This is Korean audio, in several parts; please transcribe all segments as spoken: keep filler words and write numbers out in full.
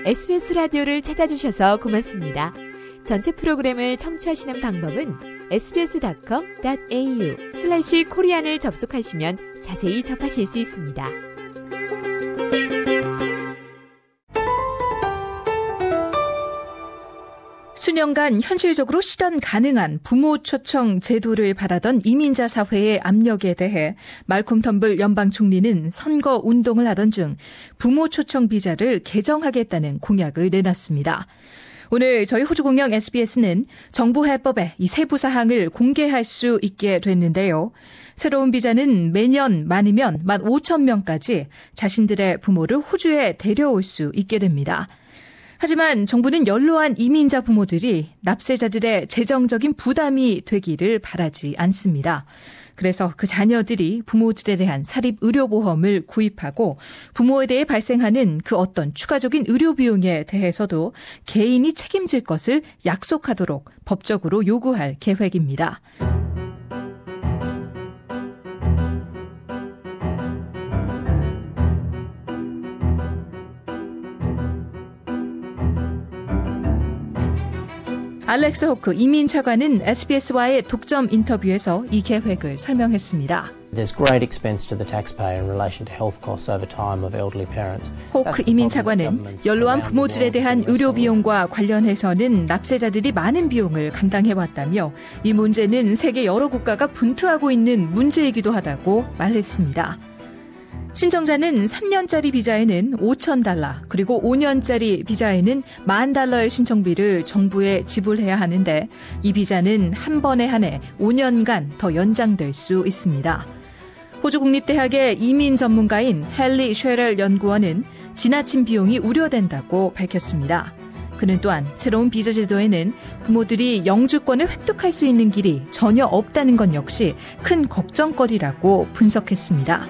에스비에스 라디오를 찾아주셔서 고맙습니다. 전체 프로그램을 청취하시는 방법은 에스비에스닷컴 닷 에이유 슬래시 코리안을 접속하시면 자세히 접하실 수 있습니다. 수년간 현실적으로 실현 가능한 부모 초청 제도를 바라던 이민자 사회의 압력에 대해 말콤 텀블 연방 총리는 선거 운동을 하던 중 부모 초청 비자를 개정하겠다는 공약을 내놨습니다. 오늘 저희 호주 공영 에스비에스는 정부 해법의 이 세부 사항을 공개할 수 있게 됐는데요. 새로운 비자는 매년 많으면 만 오천 명까지 자신들의 부모를 호주에 데려올 수 있게 됩니다. 하지만 정부는 연로한 이민자 부모들이 납세자들의 재정적인 부담이 되기를 바라지 않습니다. 그래서 그 자녀들이 부모들에 대한 사립의료보험을 구입하고 부모에 대해 발생하는 그 어떤 추가적인 의료비용에 대해서도 개인이 책임질 것을 약속하도록 법적으로 요구할 계획입니다. 알렉스 호크 이민차관은 에스비에스와의 독점 인터뷰에서 이 계획을 설명했습니다. There's great expense to the taxpayer in relation to health costs over time of elderly parents. 호크 이민차관은 연로한 부모들에 대한 의료 비용과 관련해서는 납세자들이 많은 비용을 감당해왔다며 이 문제는 세계 여러 국가가 분투하고 있는 문제이기도 하다고 말했습니다. 신청자는 삼 년짜리 비자에는 오천 달러, 그리고 오 년짜리 비자에는 만 달러의 신청비를 정부에 지불해야 하는데 이 비자는 한 번에 한해 오 년간 더 연장될 수 있습니다. 호주 국립대학의 이민 전문가인 헨리 쉐럴 연구원은 지나친 비용이 우려된다고 밝혔습니다. 그는 또한 새로운 비자 제도에는 부모들이 영주권을 획득할 수 있는 길이 전혀 없다는 것 역시 큰 걱정거리라고 분석했습니다.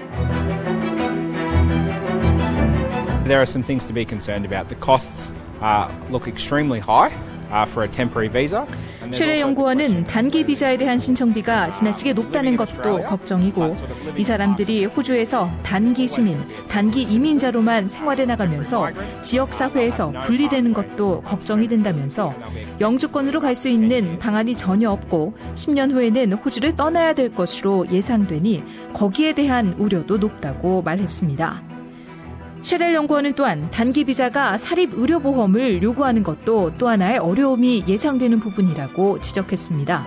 There are some things to be concerned about. The costs uh, look extremely high uh, for a temporary visa. 쉐레 연구원은 단기 비자에 대한 신청비가 지나치게 높다는 것도 걱정이고 이 사람들이 호주에서 단기 시민, 단기 이민자로만 생활해 나가면서 지역사회에서 분리되는 것도 걱정이 된다면서 영주권으로 갈 수 있는 방안이 전혀 없고 십 년 후에는 호주를 떠나야 될 것으로 예상되니 거기에 대한 우려도 높다고 말했습니다. 쉐렐 연구원은 또한 단기 비자가 사립의료보험을 요구하는 것도 또 하나의 어려움이 예상되는 부분이라고 지적했습니다.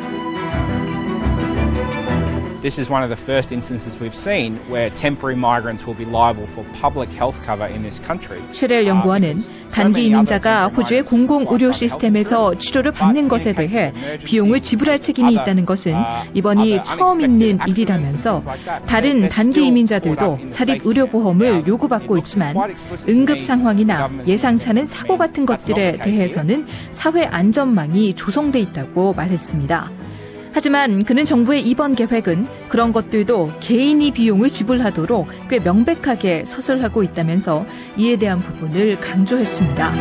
This is one of the first instances we've seen where temporary migrants will be liable for public health cover in this country. 쉐렐 연구원은 단기 이민자가 호주의 공공의료 시스템에서 치료를 받는 것에 대해 비용을 지불할 책임이 있다는 것은 이번이 처음 있는 일이라면서 다른 단기 이민자들도 사립의료보험을 요구받고 있지만 응급 상황이나 예상치 않은 사고 같은 것들에 대해서는 사회 안전망이 조성돼 있다고 말했습니다. 하지만 그는 정부의 이번 계획은 그런 것들도 개인이 비용을 지불하도록 꽤 명백하게 서술하고 있다면서 이에 대한 부분을 강조했습니다.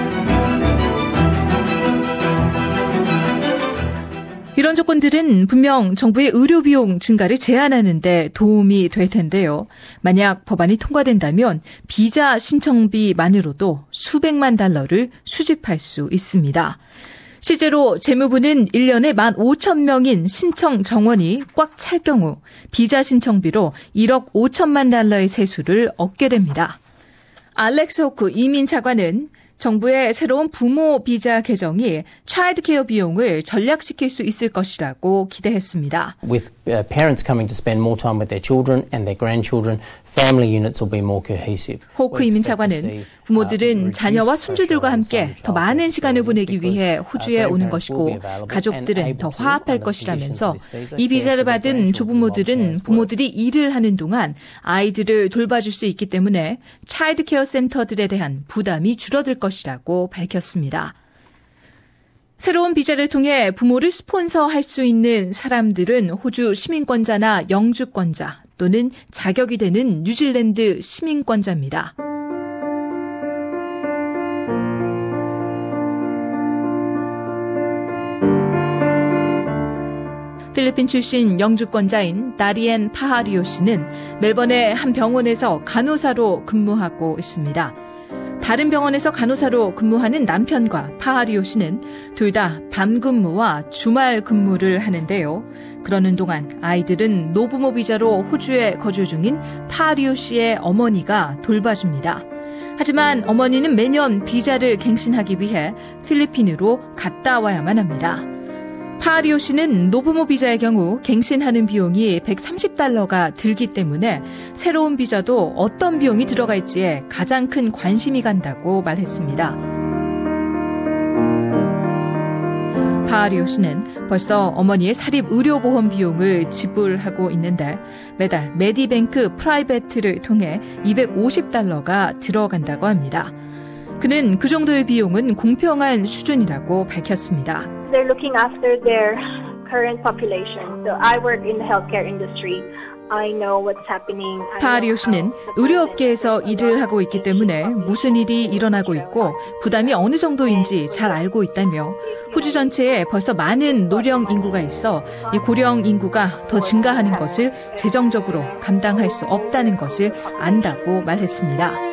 이런 조건들은 분명 정부의 의료비용 증가를 제한하는 데 도움이 될 텐데요. 만약 법안이 통과된다면 비자 신청비만으로도 수백만 달러를 수집할 수 있습니다. 실제로 재무부는 일 년에 만 오천 명인 신청 정원이 꽉 찰 경우 비자 신청비로 일억 오천만 달러의 세수를 얻게 됩니다. 알렉스 호크 이민차관은 정부의 새로운 부모 비자 개정이 차일드 케어 비용을 전략시킬 수 있을 것이라고 기대했습니다. With uh, parents coming to spend more time with their children and their grandchildren, family units will be more cohesive. 호크 이민차관은 부모들은 자녀와 손주들과 함께 더 많은 시간을 보내기 위해 호주에 오는 것이고 가족들은 더 화합할 것이라면서 이 비자를 받은 조부모들은 부모들이 일을 하는 동안 아이들을 돌봐줄 수 있기 때문에 차일드 케어 센터들에 대한 부담이 줄어들 것이라고 밝혔습니다. 새로운 비자를 통해 부모를 스폰서할 수 있는 사람들은 호주 시민권자나 영주권자 또는 자격이 되는 뉴질랜드 시민권자입니다. 필리핀 출신 영주권자인 다리엔 파하리오 씨는 멜번의 한 병원에서 간호사로 근무하고 있습니다. 다른 병원에서 간호사로 근무하는 남편과 파하리오 씨는 둘 다 밤 근무와 주말 근무를 하는데요. 그러는 동안 아이들은 노부모 비자로 호주에 거주 중인 파하리오 씨의 어머니가 돌봐줍니다. 하지만 어머니는 매년 비자를 갱신하기 위해 필리핀으로 갔다 와야만 합니다. 파하리오 씨는 노부모 비자의 경우 갱신하는 비용이 백삼십 달러가 들기 때문에 새로운 비자도 어떤 비용이 들어갈지에 가장 큰 관심이 간다고 말했습니다. 파하리오 씨는 벌써 어머니의 사립 의료보험 비용을 지불하고 있는데 매달 메디뱅크 프라이베트를 통해 이백오십 달러가 들어간다고 합니다. 그는 그 정도의 비용은 공평한 수준이라고 밝혔습니다. They're looking after their current population. So I work in the healthcare industry. I know what's happening. 파하리오 씨는 의료업계에서 일을 하고 있기 때문에 무슨 일이 일어나고 있고 부담이 어느 정도인지 잘 알고 있다며 호주 전체에 벌써 많은 노령 인구가 있어 이 고령 인구가 더 증가하는 것을 재정적으로 감당할 수 없다는 것을 안다고 말했습니다.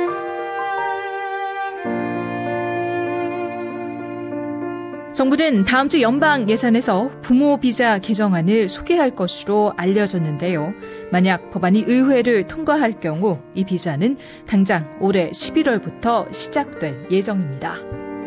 정부는 다음 주 연방 예산에서 부모 비자 개정안을 소개할 것으로 알려졌는데요. 만약 법안이 의회를 통과할 경우 이 비자는 당장 올해 십일월부터 시작될 예정입니다.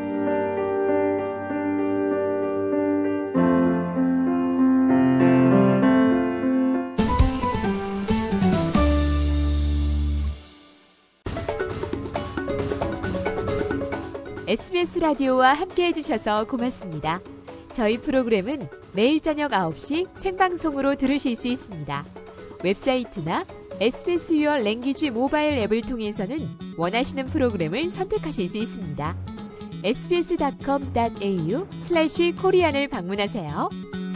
에스비에스 라디오와 함께해 주셔서 고맙습니다. 저희 프로그램은 매일 저녁 아홉 시 생방송으로 들으실 수 있습니다. 웹사이트나 에스비에스 Your Language 모바일 앱을 통해서는 원하시는 프로그램을 선택하실 수 있습니다. 에스비에스 닷컴 닷에이유 슬래시 코리안을 방문하세요.